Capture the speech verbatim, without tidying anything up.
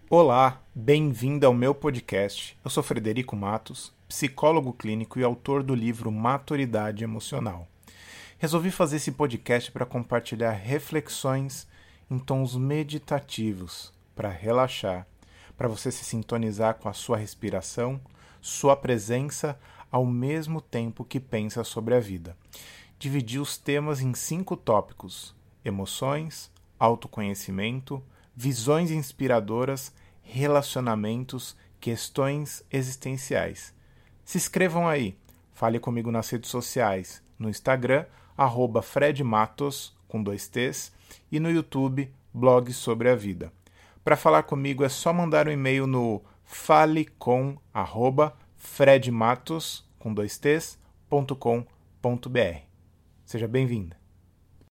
Olá, bem-vindo ao meu podcast. Eu sou Frederico Matos, psicólogo clínico e autor do livro Maturidade Emocional. Resolvi fazer esse podcast para compartilhar reflexões em tons meditativos, para relaxar, para você se sintonizar com a sua respiração, sua presença, ao mesmo tempo que pensa sobre a vida. Dividi os temas em cinco tópicos: emoções, autoconhecimento, visões inspiradoras, relacionamentos, questões existenciais. Se inscrevam aí, fale comigo nas redes sociais, no Instagram, arroba Fred Matos, com dois T's, e no YouTube, blog sobre a vida. Para falar comigo é só mandar um e-mail no falecom, arroba fredmatos, com dois T's, ponto com ponto br. Seja bem-vinda.